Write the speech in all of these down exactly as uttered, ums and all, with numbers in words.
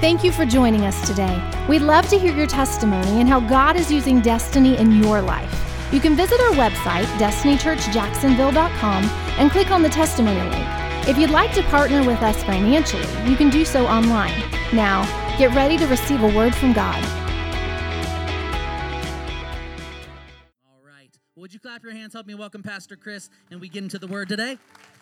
Thank you for joining us today. We'd love to hear your testimony and how God is using Destiny in your life. You can visit our website, destiny church jacksonville dot com, and click on the testimony link. If you'd like to partner with us financially, you can do so online. Now, get ready to receive a word from God. All right. Well, would you clap your hands, help me welcome Pastor Chris, and we get into the word today?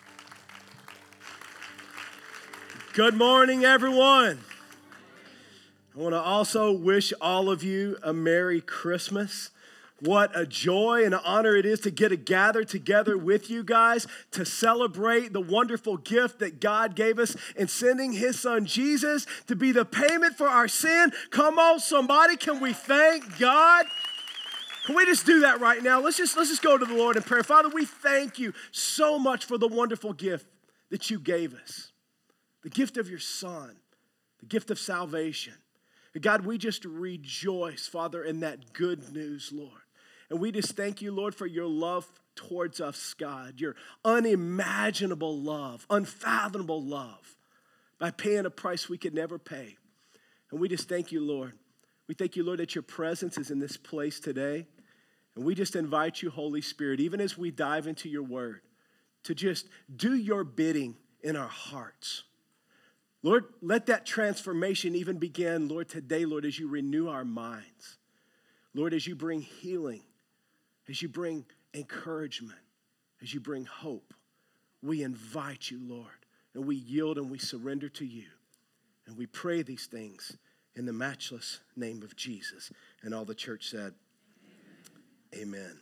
Good morning, everyone. I want to also wish all of you a Merry Christmas. What a joy and an honor it is to get to gather together with you guys to celebrate the wonderful gift that God gave us in sending his son Jesus to be the payment for our sin. Come on, somebody, can we thank God? Can we just do that right now? Let's just, let's just go to the Lord in prayer. Father, we thank you so much for the wonderful gift that you gave us, the gift of your son, the gift of salvation. God, we just rejoice, Father, in that good news, Lord. And we just thank you, Lord, for your love towards us, God, your unimaginable love, unfathomable love, by paying a price we could never pay. And we just thank you, Lord. We thank you, Lord, that your presence is in this place today. And we just invite you, Holy Spirit, even as we dive into your word, to just do your bidding in our hearts. Lord, let that transformation even begin, Lord, today, Lord, as you renew our minds. Lord, as you bring healing, as you bring encouragement, as you bring hope, we invite you, Lord, and we yield and we surrender to you. And we pray these things in the matchless name of Jesus. And all the church said, amen. Amen.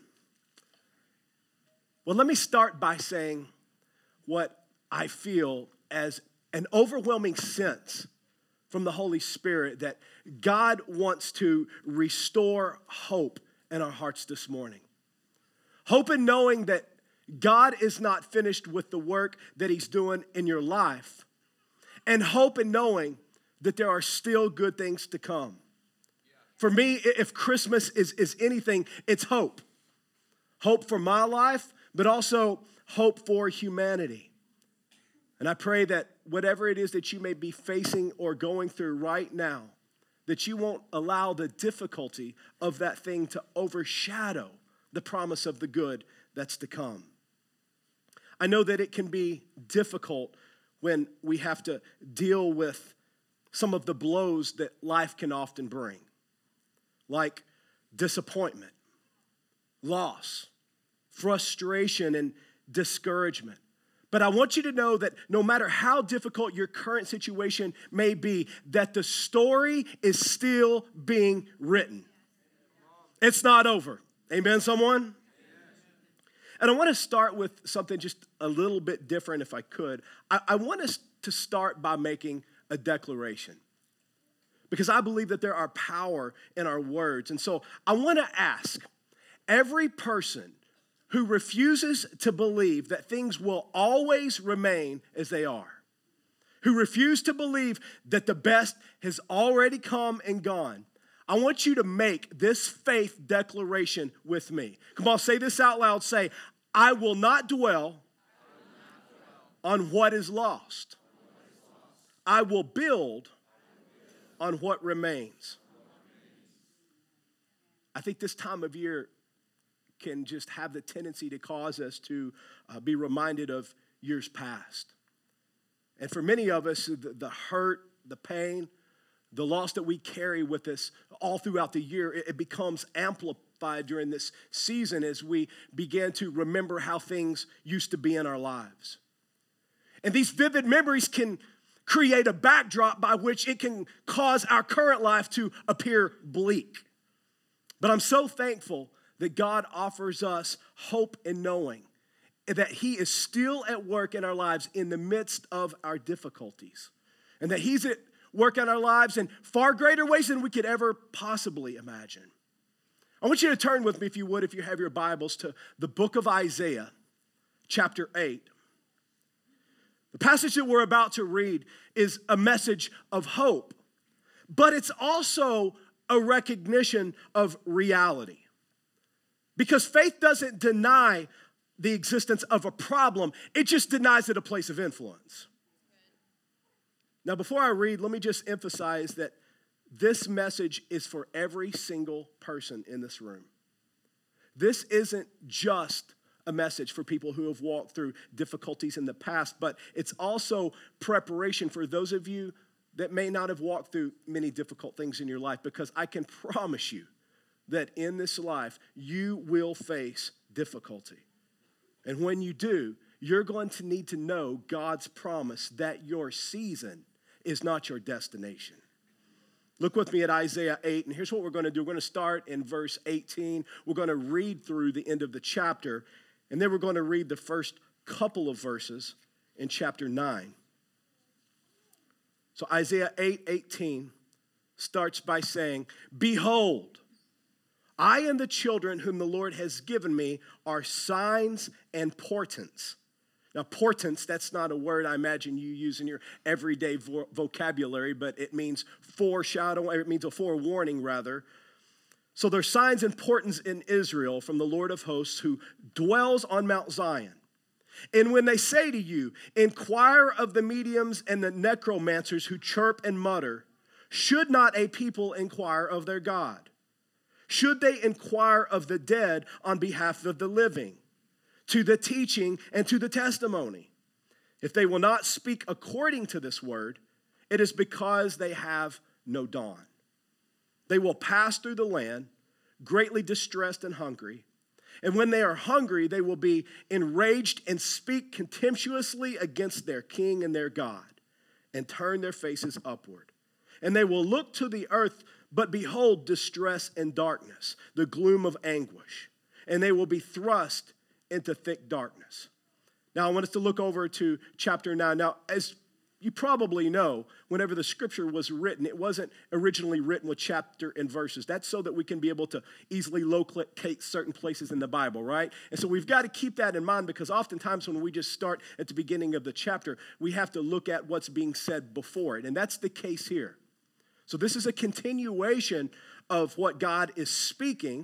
Well, let me start by saying what I feel as an overwhelming sense from the Holy Spirit that God wants to restore hope in our hearts this morning. Hope in knowing that God is not finished with the work that he's doing in your life. And hope in knowing that there are still good things to come. For me, if Christmas is, is anything, it's hope. Hope for my life, but also hope for humanity. And I pray that whatever it is that you may be facing or going through right now, that you won't allow the difficulty of that thing to overshadow the promise of the good that's to come. I know that it can be difficult when we have to deal with some of the blows that life can often bring, like disappointment, loss, frustration, and discouragement. But I want you to know that no matter how difficult your current situation may be, that the story is still being written. It's not over. Amen, someone? And I want to start with something just a little bit different if I could. I, I want us to start by making a declaration, because I believe that there are power in our words. And so I want to ask every person who refuses to believe that things will always remain as they are, who refuse to believe that the best has already come and gone, I want you to make this faith declaration with me. Come on, say this out loud. Say, I will not dwell on what is lost. I will build on what remains. I think this time of year can just have the tendency to cause us to uh, be reminded of years past. And for many of us, the, the hurt, the pain, the loss that we carry with us all throughout the year, it, it becomes amplified during this season as we begin to remember how things used to be in our lives. And these vivid memories can create a backdrop by which it can cause our current life to appear bleak. But I'm so thankful that God offers us hope in knowing that he is still at work in our lives in the midst of our difficulties, and that he's at work in our lives in far greater ways than we could ever possibly imagine. I want you to turn with me, if you would, if you have your Bibles, to the book of Isaiah, chapter eight. The passage that we're about to read is a message of hope, but it's also a recognition of reality. Because faith doesn't deny the existence of a problem, it just denies it a place of influence. Now, before I read, let me just emphasize that this message is for every single person in this room. This isn't just a message for people who have walked through difficulties in the past, but it's also preparation for those of you that may not have walked through many difficult things in your life, because I can promise you that in this life, you will face difficulty. And when you do, you're going to need to know God's promise that your season is not your destination. Look with me at Isaiah eight, and here's what we're going to do. We're going to start in verse eighteen. We're going to read through the end of the chapter, and then we're going to read the first couple of verses in chapter nine. So Isaiah eight eighteen starts by saying, "Behold, I and the children whom the Lord has given me are signs and portents." Now, portents, that's not a word I imagine you use in your everyday vo- vocabulary, but it means foreshadow, it means a forewarning, rather. So there's signs and portents in Israel from the Lord of hosts who dwells on Mount Zion. And when they say to you, "Inquire of the mediums and the necromancers who chirp and mutter, should not a people inquire of their God? Should they inquire of the dead on behalf of the living, to the teaching and to the testimony? If they will not speak according to this word, it is because they have no dawn. They will pass through the land, greatly distressed and hungry. And when they are hungry, they will be enraged and speak contemptuously against their king and their God, and turn their faces upward. And they will look to the earth, but behold distress and darkness, the gloom of anguish. And they will be thrust into thick darkness." Now, I want us to look over to chapter nine. Now, as you probably know, whenever the scripture was written, it wasn't originally written with chapter and verses. That's so that we can be able to easily locate certain places in the Bible, right? And so we've got to keep that in mind, because oftentimes when we just start at the beginning of the chapter, we have to look at what's being said before it. And that's the case here. So this is a continuation of what God is speaking.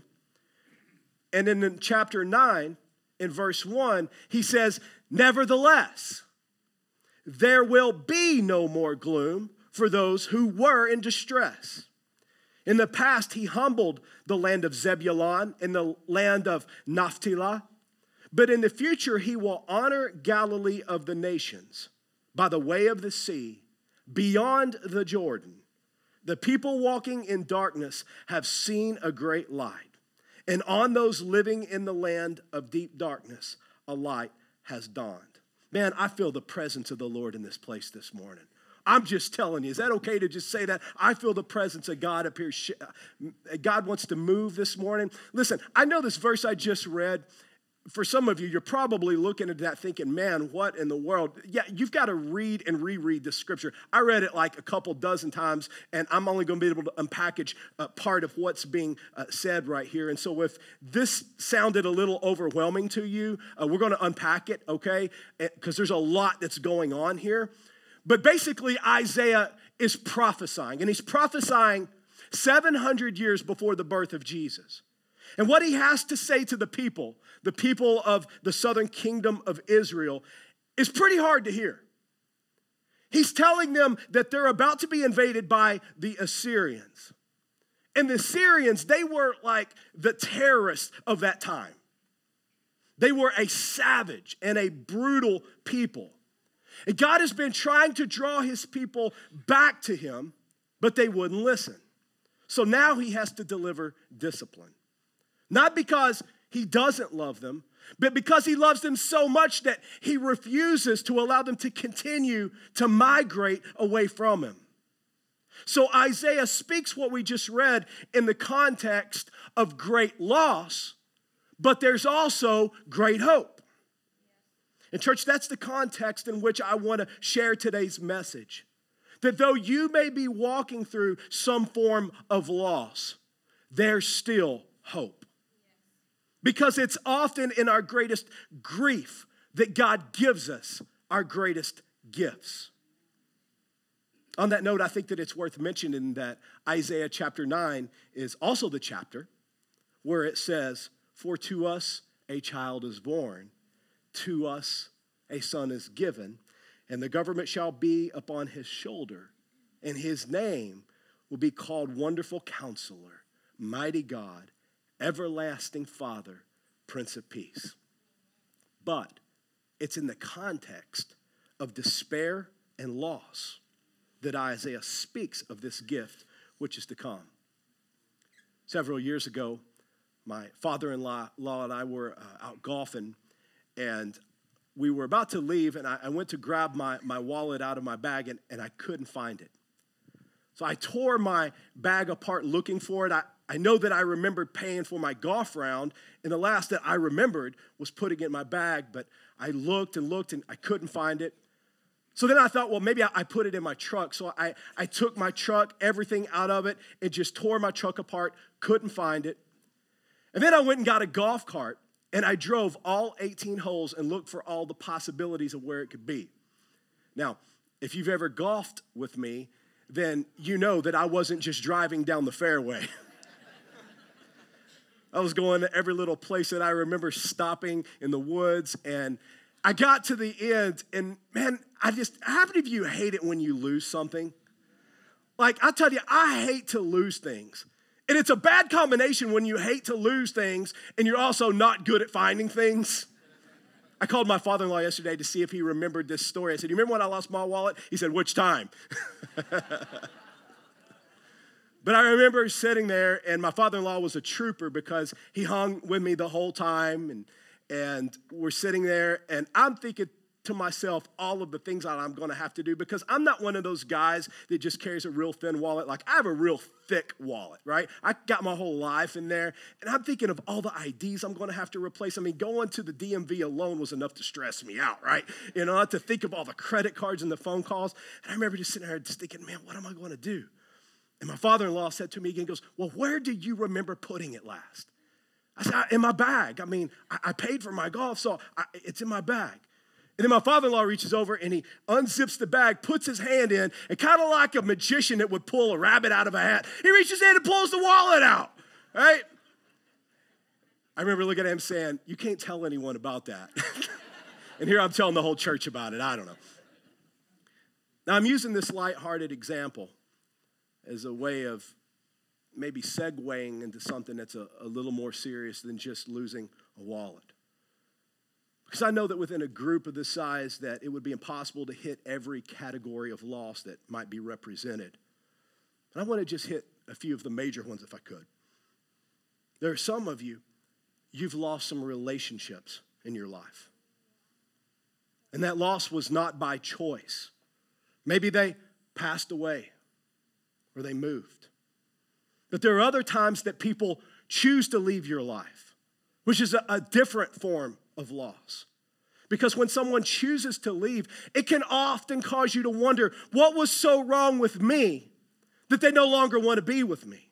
And then in chapter nine, in verse one, he says, "Nevertheless, there will be no more gloom for those who were in distress. In the past, he humbled the land of Zebulun and the land of Naphtali. But in the future, he will honor Galilee of the nations by the way of the sea, beyond the Jordan. The people walking in darkness have seen a great light. And on those living in the land of deep darkness, a light has dawned." Man, I feel the presence of the Lord in this place this morning. I'm just telling you, is that okay to just say that? I feel the presence of God up here. God wants to move this morning. Listen, I know this verse I just read. For some of you, you're probably looking at that thinking, "Man, what in the world?" Yeah, you've got to read and reread this scripture. I read it like a couple dozen times, and I'm only going to be able to unpackage uh, part of what's being uh, said right here. And so if this sounded a little overwhelming to you, uh, we're going to unpack it, okay? Because there's a lot that's going on here. But basically, Isaiah is prophesying, and he's prophesying seven hundred years before the birth of Jesus. And what he has to say to the people, the people of the southern kingdom of Israel, is pretty hard to hear. He's telling them that they're about to be invaded by the Assyrians. And the Assyrians, they were like the terrorists of that time. They were a savage and a brutal people. And God has been trying to draw his people back to him, but they wouldn't listen. So now he has to deliver discipline. Not because he doesn't love them, but because he loves them so much that he refuses to allow them to continue to migrate away from him. So Isaiah speaks what we just read in the context of great loss, but there's also great hope. And church, that's the context in which I want to share today's message. That though you may be walking through some form of loss, there's still hope. Because it's often in our greatest grief that God gives us our greatest gifts. On that note, I think that it's worth mentioning that Isaiah chapter nine is also the chapter where it says, "For to us a child is born, to us a son is given, and the government shall be upon his shoulder, and his name will be called Wonderful Counselor, Mighty God, Everlasting Father, Prince of Peace. But it's in the context of despair and loss that Isaiah speaks of this gift which is to come. Several years ago, my father-in-law and I were uh, out golfing, and we were about to leave, and I, I went to grab my, my wallet out of my bag, and, and I couldn't find it. So I tore my bag apart looking for it. I, I know that I remembered paying for my golf round, and the last that I remembered was putting it in my bag, but I looked and looked, and I couldn't find it. So then I thought, well, maybe I, I put it in my truck. So I, I took my truck, everything out of it, and just tore my truck apart, couldn't find it. And then I went and got a golf cart, and I drove all eighteen holes and looked for all the possibilities of where it could be. Now, if you've ever golfed with me, then you know that I wasn't just driving down the fairway. I was going to every little place that I remember stopping in the woods, and I got to the end, and man, I just, how many of you hate it when you lose something? Like, I tell you, I hate to lose things. And it's a bad combination when you hate to lose things and you're also not good at finding things. I called my father-in-law yesterday to see if he remembered this story. I said, you remember when I lost my wallet? He said, which time? But I remember sitting there, and my father-in-law was a trooper because he hung with me the whole time, and, and we're sitting there, and I'm thinking to myself all of the things that I'm going to have to do, because I'm not one of those guys that just carries a real thin wallet. Like, I have a real thick wallet, right? I got my whole life in there, and I'm thinking of all the I Ds I'm going to have to replace. I mean, going to the D M V alone was enough to stress me out, right? You know, not to think of all the credit cards and the phone calls. And I remember just sitting there just thinking, man, what am I going to do? And my father-in-law said to me again, he goes, well, where do you remember putting it last? I said, in my bag. I mean, I, I paid for my golf, so I, it's in my bag. And then my father-in-law reaches over and he unzips the bag, puts his hand in, and kind of like a magician that would pull a rabbit out of a hat, he reaches in and pulls the wallet out, right? I remember looking at him saying, you can't tell anyone about that. And here I'm telling the whole church about it. I don't know. Now, I'm using this lighthearted example as a way of maybe segueing into something that's a, a little more serious than just losing a wallet. Because I know that within a group of this size that it would be impossible to hit every category of loss that might be represented. And I want to just hit a few of the major ones if I could. There are some of you, you've lost some relationships in your life. And that loss was not by choice. Maybe they passed away or they moved. But there are other times that people choose to leave your life, which is a, a different form of loss. Because when someone chooses to leave, it can often cause you to wonder, what was so wrong with me that they no longer want to be with me?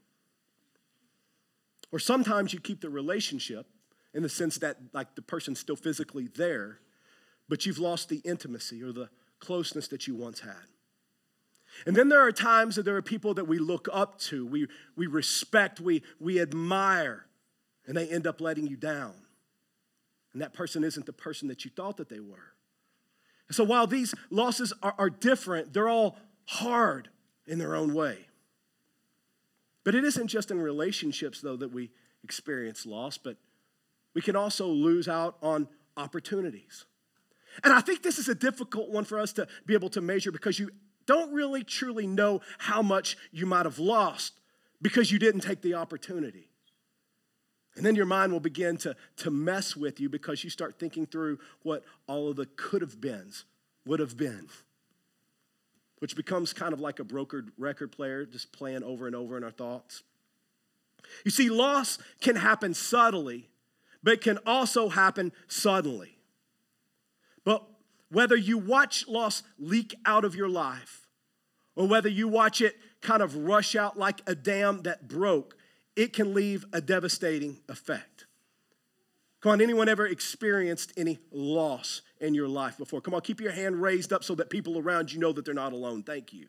Or sometimes you keep the relationship in the sense that like the person's still physically there, but you've lost the intimacy or the closeness that you once had. And then there are times that there are people that we look up to, we, we respect, we, we admire, and they end up letting you down. And that person isn't the person that you thought that they were. And so while these losses are, are different, they're all hard in their own way. But it isn't just in relationships, though, that we experience loss, but we can also lose out on opportunities. And I think this is a difficult one for us to be able to measure because you don't really truly know how much you might have lost because you didn't take the opportunity. And then your mind will begin to, to mess with you because you start thinking through what all of the could have beens would have been, which becomes kind of like a brokered record player just playing over and over in our thoughts. You see, loss can happen subtly, but it can also happen suddenly. But whether you watch loss leak out of your life or whether you watch it kind of rush out like a dam that broke, it can leave a devastating effect. Come on, anyone ever experienced any loss in your life before? Come on, keep your hand raised up so that people around you know that they're not alone. Thank you.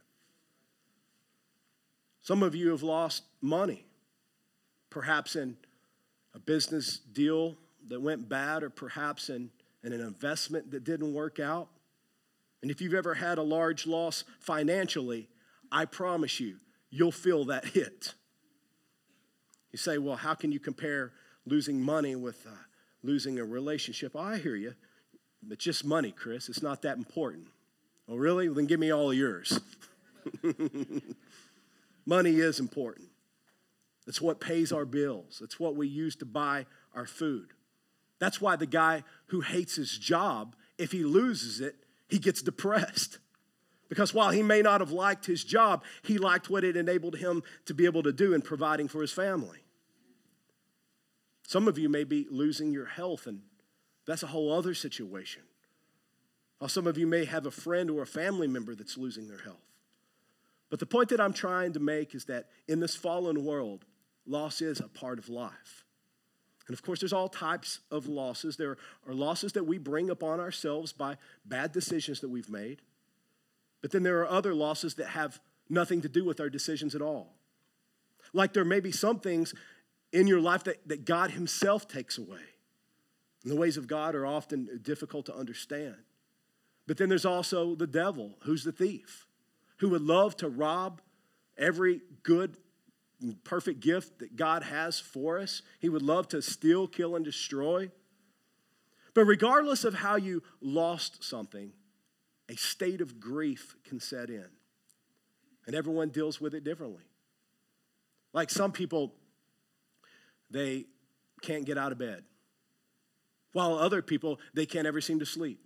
Some of you have lost money, perhaps in a business deal that went bad or perhaps in, in an investment that didn't work out. And if you've ever had a large loss financially, I promise you, you'll feel that hit. You say, well, how can you compare losing money with uh, losing a relationship? Oh, I hear you. It's just money, Chris. It's not that important. Oh, really? Well, then give me all of yours. Money is important. It's what pays our bills. It's what we use to buy our food. That's why the guy who hates his job, if he loses it, he gets depressed. Because while he may not have liked his job, he liked what it enabled him to be able to do in providing for his family. Some of you may be losing your health, and that's a whole other situation. Or some of you may have a friend or a family member that's losing their health. But the point that I'm trying to make is that in this fallen world, loss is a part of life. And of course, there's all types of losses. There are losses that we bring upon ourselves by bad decisions that we've made. But then there are other losses that have nothing to do with our decisions at all. Like there may be some things in your life that, that God himself takes away. And the ways of God are often difficult to understand. But then there's also the devil, who's the thief, who would love to rob every good perfect gift that God has for us. He would love to steal, kill, and destroy. But regardless of how you lost something, a state of grief can set in. And everyone deals with it differently. Like some people, they can't get out of bed. While other people, they can't ever seem to sleep.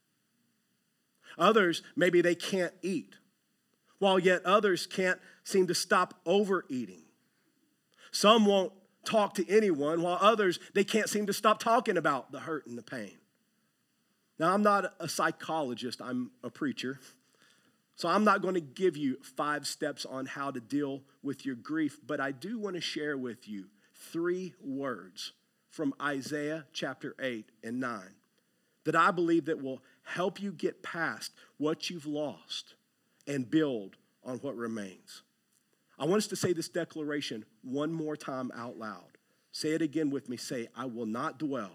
Others, maybe they can't eat. While yet others can't seem to stop overeating. Some won't talk to anyone, while others, they can't seem to stop talking about the hurt and the pain. Now, I'm not a psychologist, I'm a preacher. So I'm not going to give you five steps on how to deal with your grief, but I do want to share with you three words from Isaiah chapter eight and nine that I believe that will help you get past what you've lost and build on what remains. I want us to say this declaration one more time out loud. Say it again with me. Say, I will not dwell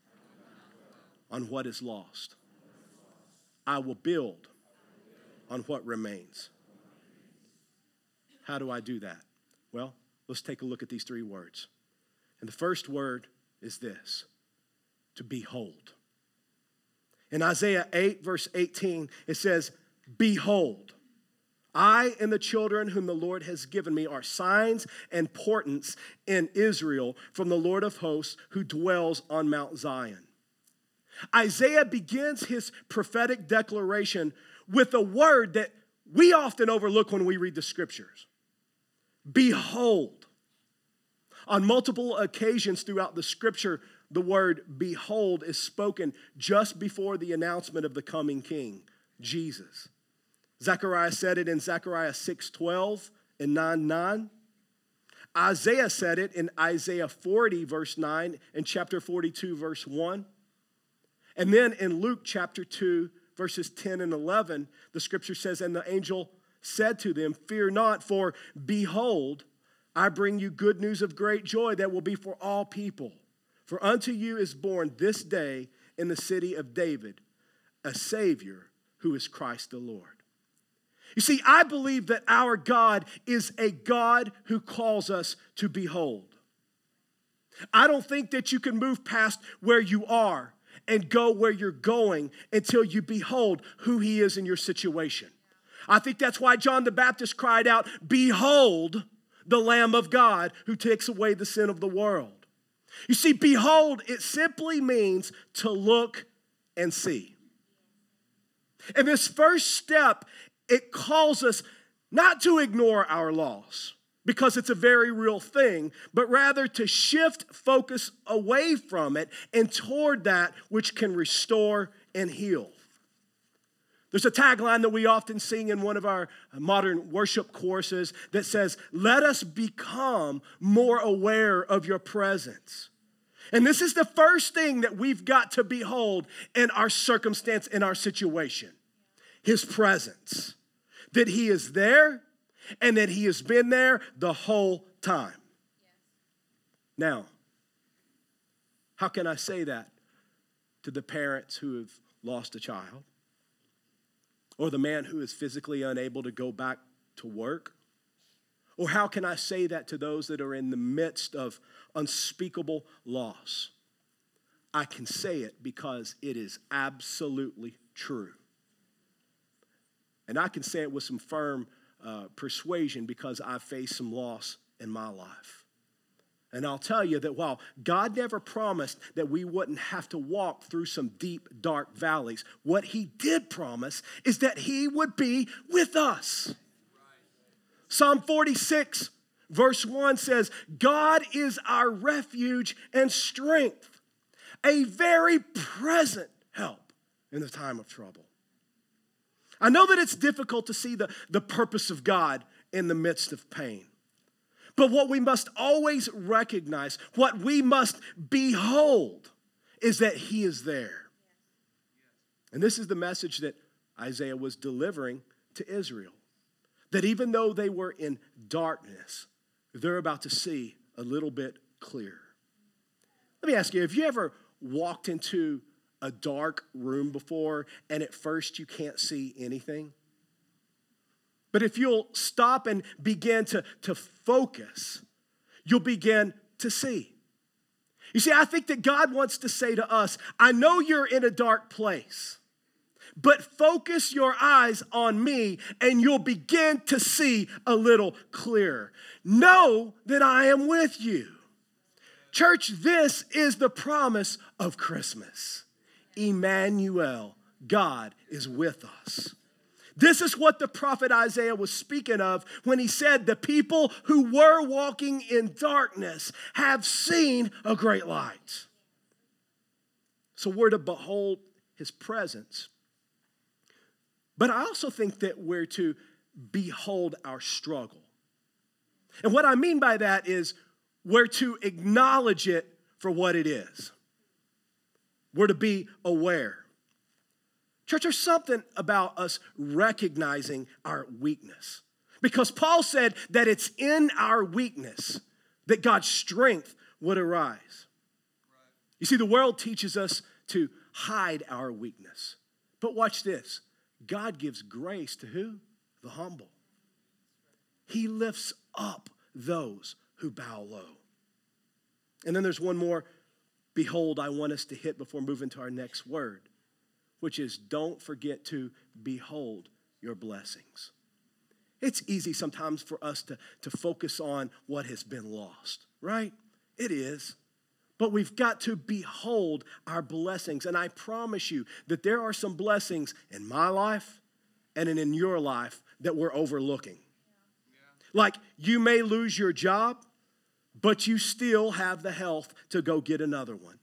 on what is lost. I will build on what remains. How do I do that? Well, let's take a look at these three words. And the first word is this, to behold. In Isaiah eight, verse eighteen, it says, behold, I and the children whom the Lord has given me are signs and portents in Israel from the Lord of hosts who dwells on Mount Zion. Isaiah begins his prophetic declaration with a word that we often overlook when we read the scriptures. Behold. On multiple occasions throughout the scripture, the word behold is spoken just before the announcement of the coming king, Jesus. Zechariah said it in Zechariah six twelve and nine nine. Isaiah said it in Isaiah forty, verse nine, and chapter forty-two, verse one. And then in Luke chapter two, verses ten and eleven, the scripture says, and the angel said to them, fear not, for behold, I bring you good news of great joy that will be for all people. For unto you is born this day in the city of David a Savior who is Christ the Lord. You see, I believe that our God is a God who calls us to behold. I don't think that you can move past where you are and go where you're going until you behold who he is in your situation. I think that's why John the Baptist cried out, behold the Lamb of God who takes away the sin of the world. You see, behold, it simply means to look and see. And this first step, it calls us not to ignore our loss, because it's a very real thing, but rather to shift focus away from it and toward that which can restore and heal. There's a tagline that we often sing in one of our modern worship courses that says, let us become more aware of your presence. And this is the first thing that we've got to behold in our circumstance, in our situation. His presence. That he is there and that he has been there the whole time. Now, how can I say that to the parents who have lost a child? Or the man who is physically unable to go back to work? Or how can I say that to those that are in the midst of unspeakable loss? I can say it because it is absolutely true. And I can say it with some firm uh, persuasion because I've faced some loss in my life. And I'll tell you that while God never promised that we wouldn't have to walk through some deep, dark valleys, what he did promise is that he would be with us. Psalm forty-six, verse one says, God is our refuge and strength, a very present help in the time of trouble. I know that it's difficult to see the, the purpose of God in the midst of pain. But what we must always recognize, what we must behold, is that he is there. And this is the message that Isaiah was delivering to Israel. That even though they were in darkness, they're about to see a little bit clearer. Let me ask you, have you ever walked into a dark room before and at first you can't see anything? But if you'll stop and begin to, to focus, you'll begin to see. You see, I think that God wants to say to us, I know you're in a dark place, but focus your eyes on me and you'll begin to see a little clearer. Know that I am with you. Church, this is the promise of Christmas. Emmanuel, God is with us. This is what the prophet Isaiah was speaking of when he said, the people who were walking in darkness have seen a great light. So we're to behold his presence. But I also think that we're to behold our struggle. And what I mean by that is we're to acknowledge it for what it is. We're to be aware. Church, there's something about us recognizing our weakness. Because Paul said that it's in our weakness that God's strength would arise. You see, the world teaches us to hide our weakness. But watch this. God gives grace to who? The humble. He lifts up those who bow low. And then there's one more behold I want us to hit before moving to our next word, which is don't forget to behold your blessings. It's easy sometimes for us to, to focus on what has been lost, right? It is. But we've got to behold our blessings. And I promise you that there are some blessings in my life and in your life that we're overlooking. Yeah. Like you may lose your job, but you still have the health to go get another one.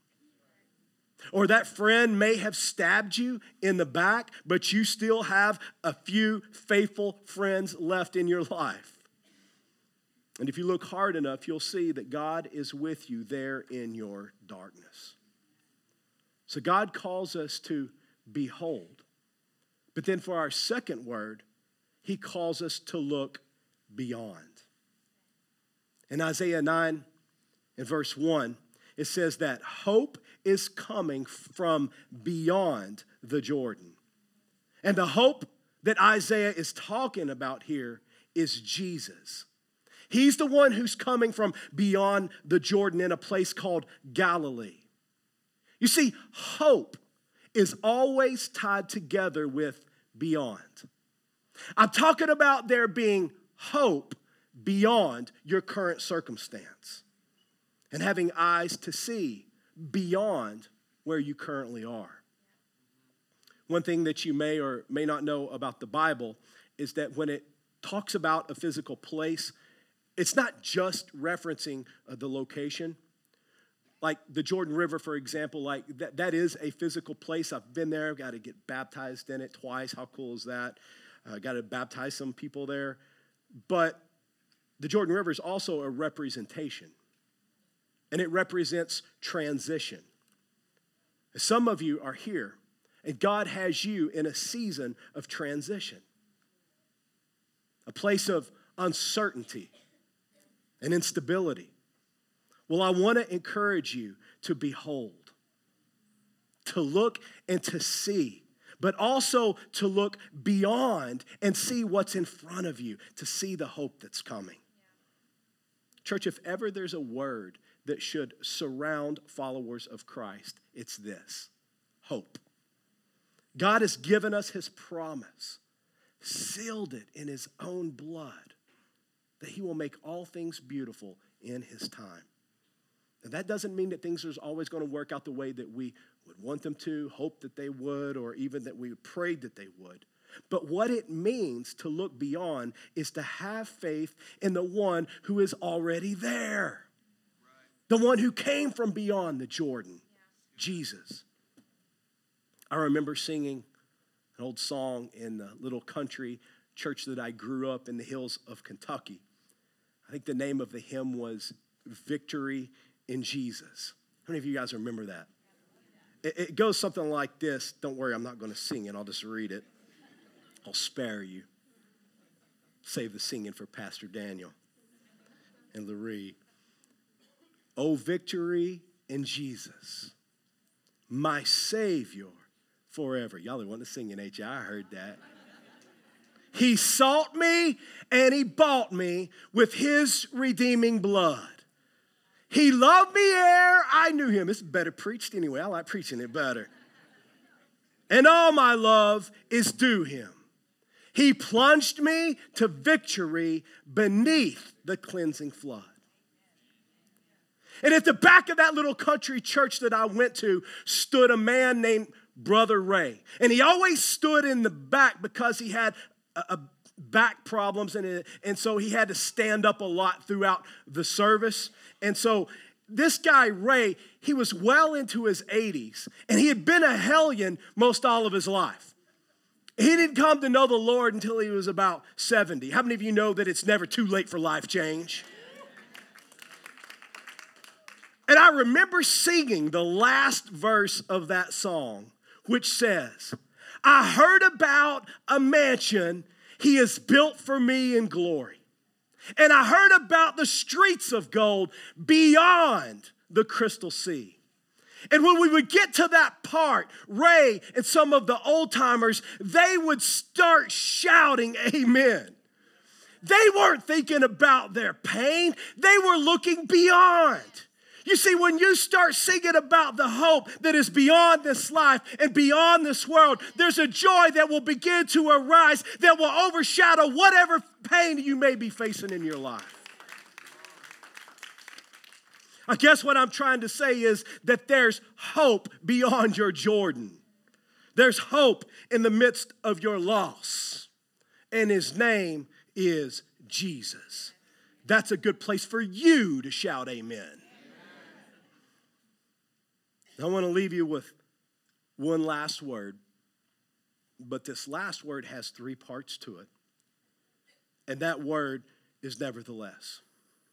Or that friend may have stabbed you in the back, but you still have a few faithful friends left in your life. And if you look hard enough, you'll see that God is with you there in your darkness. So God calls us to behold. But then for our second word, he calls us to look beyond. In Isaiah nine and verse one, it says that hope is coming from beyond the Jordan. And the hope that Isaiah is talking about here is Jesus. He's the one who's coming from beyond the Jordan in a place called Galilee. You see, hope is always tied together with beyond. I'm talking about there being hope beyond your current circumstance and having eyes to see beyond where you currently are. One thing that you may or may not know about the Bible is that when it talks about a physical place, it's not just referencing uh, the location. Like the Jordan River, for example, like that, that is a physical place. I've been there. I've got to get baptized in it twice. How cool is that? I uh, got to baptize some people there. But the Jordan River is also a representation. And it represents transition. Some of you are here, and God has you in a season of transition. A place of uncertainty and instability. Well, I want to encourage you to behold, to look and to see. but also to look beyond and see what's in front of you, to see the hope that's coming. Church, if ever there's a word that should surround followers of Christ, it's this: hope. God has given us his promise, sealed it in his own blood, that he will make all things beautiful in his time. And that doesn't mean that things are always going to work out the way that we would want them to, hope that they would, or even that we prayed that they would. But what it means to look beyond is to have faith in the one who is already there. Right. The one who came from beyond the Jordan, yeah. Jesus. I remember singing an old song in the little country church that I grew up in the hills of Kentucky. I think the name of the hymn was Victory in Jesus. How many of you guys remember that? It, it goes something like this. Don't worry, I'm not going to sing it. I'll just read it. I'll spare you. Save the singing for Pastor Daniel and Laree. Oh, victory in Jesus, my Savior forever. Y'all are wanting to sing in H I. I heard that. He sought me and he bought me with his redeeming blood. He loved me ere I knew him. It's better preached anyway. I like preaching it better. And all my love is due him. He plunged me to victory beneath the cleansing flood. And at the back of that little country church that I went to stood a man named Brother Ray. And he always stood in the back because he had a, a back problems, and, it, and so he had to stand up a lot throughout the service. And so this guy, Ray, he was well into his eighties, and he had been a hellion most all of his life. He didn't come to know the Lord until he was about seventy. How many of you know that it's never too late for life change? And I remember singing the last verse of that song, which says, I heard about a mansion he has built for me in glory. And I heard about the streets of gold beyond the crystal sea. And when we would get to that part, Ray and some of the old timers, they would start shouting amen. They weren't thinking about their pain. They were looking beyond. You see, when you start singing about the hope that is beyond this life and beyond this world, there's a joy that will begin to arise that will overshadow whatever pain you may be facing in your life. I guess what I'm trying to say is that there's hope beyond your Jordan. There's hope in the midst of your loss. And his name is Jesus. That's a good place for you to shout amen. I want to leave you with one last word, but this last word has three parts to it. And that word is nevertheless.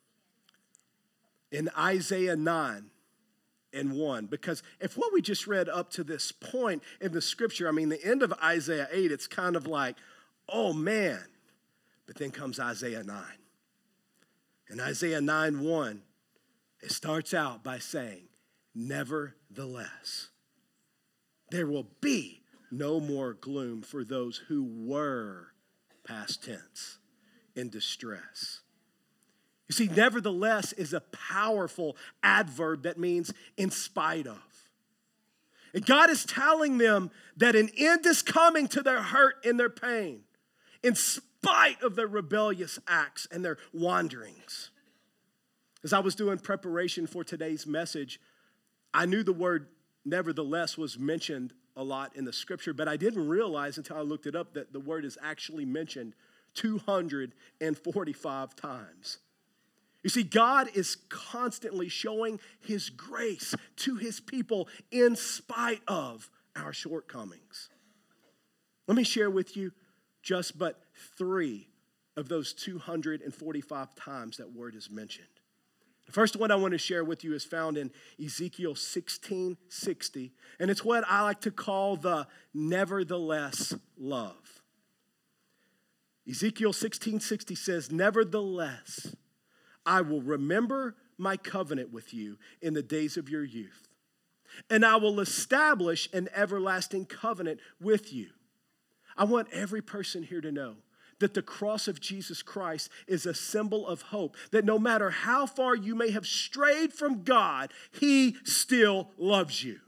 In Isaiah nine and one, because if what we just read up to this point in the scripture, I mean, the end of Isaiah eight, it's kind of like, oh man, but then comes Isaiah nine. In Isaiah nine one, it starts out by saying, nevertheless, there will be no more gloom for those who were, past tense, in distress. You see, nevertheless is a powerful adverb that means in spite of. And God is telling them that an end is coming to their hurt and their pain, in spite of their rebellious acts and their wanderings. As I was doing preparation for today's message, I knew the word nevertheless was mentioned a lot in the scripture, but I didn't realize until I looked it up that the word is actually mentioned two hundred forty-five times. You see, God is constantly showing his grace to his people in spite of our shortcomings. Let me share with you just but three of those two hundred forty-five times that word is mentioned. The first one I want to share with you is found in Ezekiel sixteen sixty, and it's what I like to call the nevertheless love. Ezekiel sixteen sixty says, nevertheless, I will remember my covenant with you in the days of your youth, and I will establish an everlasting covenant with you. I want every person here to know that the cross of Jesus Christ is a symbol of hope, that no matter how far you may have strayed from God, he still loves you.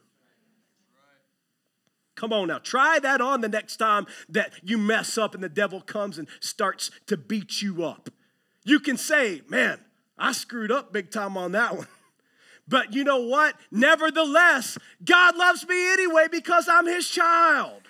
Come on now, try that on the next time that you mess up and the devil comes and starts to beat you up. You can say, man, I screwed up big time on that one. But you know what? Nevertheless, God loves me anyway because I'm his child.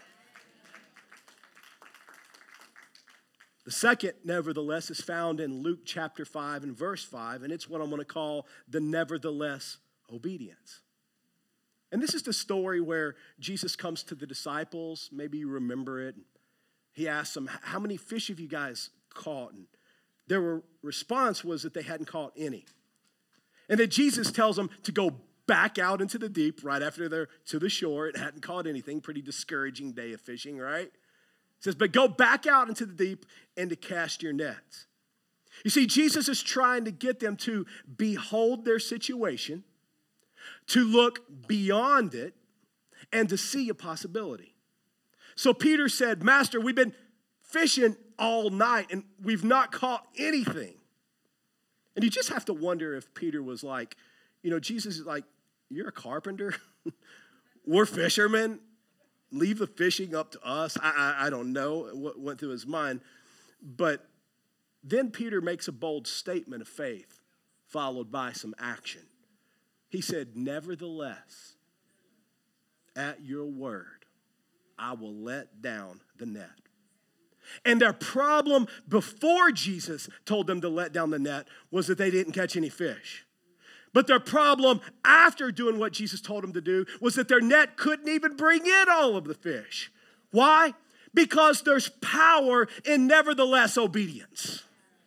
The second, nevertheless, is found in Luke chapter five and verse five, and it's what I'm going to call the nevertheless obedience. And this is the story where Jesus comes to the disciples. Maybe you remember it. He asks them, how many fish have you guys caught? And their response was that they hadn't caught any. And then Jesus tells them to go back out into the deep right after they're to the shore. It hadn't caught anything. Pretty discouraging day of fishing, right? He says, but go back out into the deep and to cast your nets. You see, Jesus is trying to get them to behold their situation, to look beyond it, and to see a possibility. So Peter said, Master, we've been fishing all night and we've not caught anything. And you just have to wonder if Peter was like, you know, Jesus is like, you're a carpenter? We're fishermen? Leave the fishing up to us? I, I, I don't know what went through his mind. But then Peter makes a bold statement of faith followed by some action. He said, nevertheless, at your word, I will let down the net. And their problem before Jesus told them to let down the net was that they didn't catch any fish. But their problem after doing what Jesus told them to do was that their net couldn't even bring in all of the fish. Why? Because there's power in nevertheless obedience.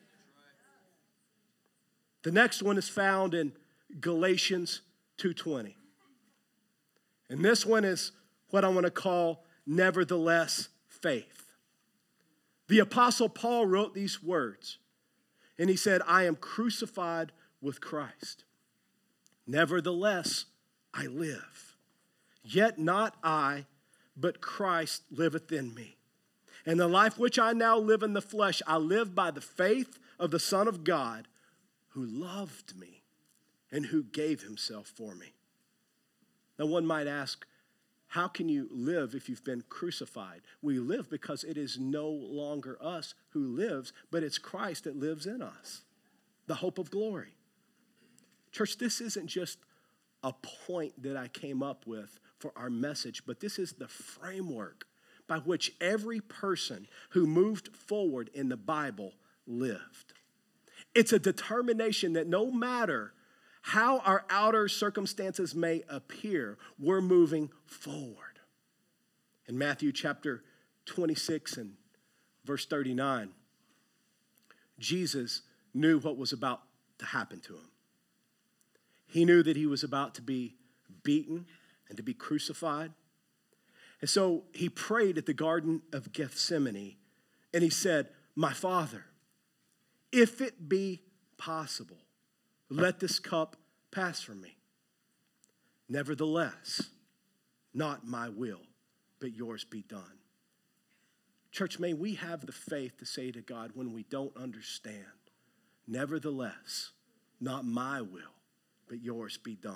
The next one is found in Galatians two twenty. And this one is what I want to call nevertheless faith. The Apostle Paul wrote these words, and he said, I am crucified with Christ. Nevertheless, I live. Yet not I, but Christ liveth in me. And the life which I now live in the flesh, I live by the faith of the Son of God, who loved me and who gave himself for me. Now one might ask, how can you live if you've been crucified? We live because it is no longer us who lives, but it's Christ that lives in us, the hope of glory. Church, this isn't just a point that I came up with for our message, but this is the framework by which every person who moved forward in the Bible lived. It's a determination that no matter how our outer circumstances may appear, we're moving forward. In Matthew chapter twenty-six and verse thirty-nine, Jesus knew what was about to happen to him. He knew that he was about to be beaten and to be crucified. And so he prayed at the Garden of Gethsemane, and he said, my Father, if it be possible, let this cup pass from me. Nevertheless, not my will, but yours be done. Church, may we have the faith to say to God when we don't understand, nevertheless, not my will, but yours be done.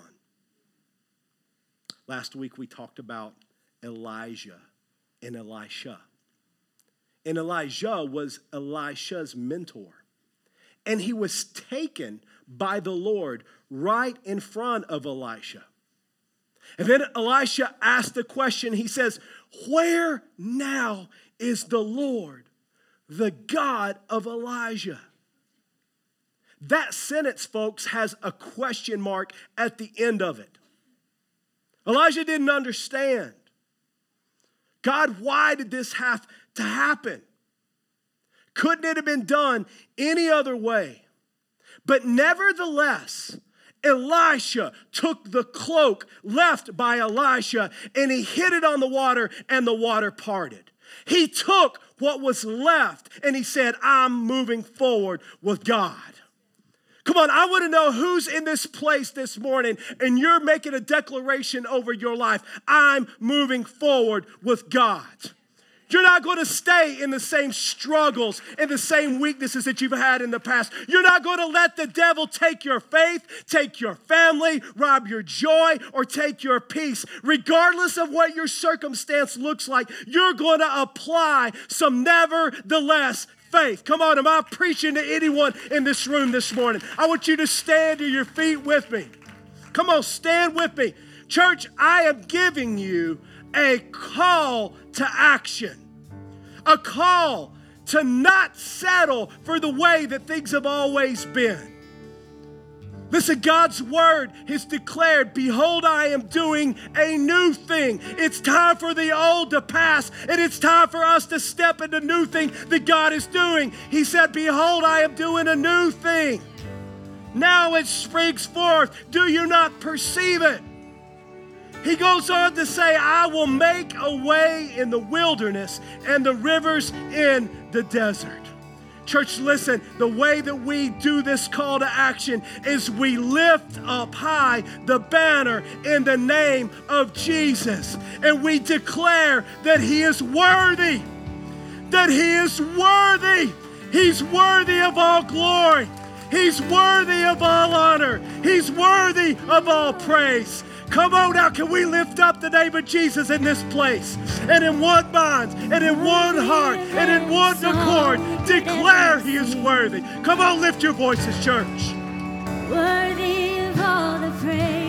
Last week we talked about Elijah and Elisha. And Elijah was Elisha's mentor. And he was taken by the Lord right in front of Elisha. And then Elisha asked the question, he says, where now is the Lord, the God of Elijah? That sentence, folks, has a question mark at the end of it. Elijah didn't understand. God, why did this have to happen? Couldn't it have been done any other way? But nevertheless, Elisha took the cloak left by Elisha and he hit it on the water and the water parted. He took what was left and he said, I'm moving forward with God. Come on, I want to know who's in this place this morning and you're making a declaration over your life. I'm moving forward with God. You're not going to stay in the same struggles and the same weaknesses that you've had in the past. You're not going to let the devil take your faith, take your family, rob your joy, or take your peace. Regardless of what your circumstance looks like, you're going to apply some nevertheless faith. Come on, am I preaching to anyone in this room this morning? I want you to stand to your feet with me. Come on, stand with me. Church, I am giving you a call to action. A call to not settle for the way that things have always been. Listen, God's word has declared, behold, I am doing a new thing. It's time for the old to pass, and it's time for us to step into new thing that God is doing. He said, behold, I am doing a new thing. Now it springs forth. Do you not perceive it? He goes on to say, I will make a way in the wilderness and the rivers in the desert. Church, listen, the way that we do this call to action is we lift up high the banner in the name of Jesus. And we declare that he is worthy, that he is worthy. He's worthy of all glory. He's worthy of all honor. He's worthy of all praise. Come on now, can we lift up the name of Jesus in this place? And in one mind, and in one heart, and in one accord, declare he is worthy. Come on, lift your voices, church. Worthy of all the praise.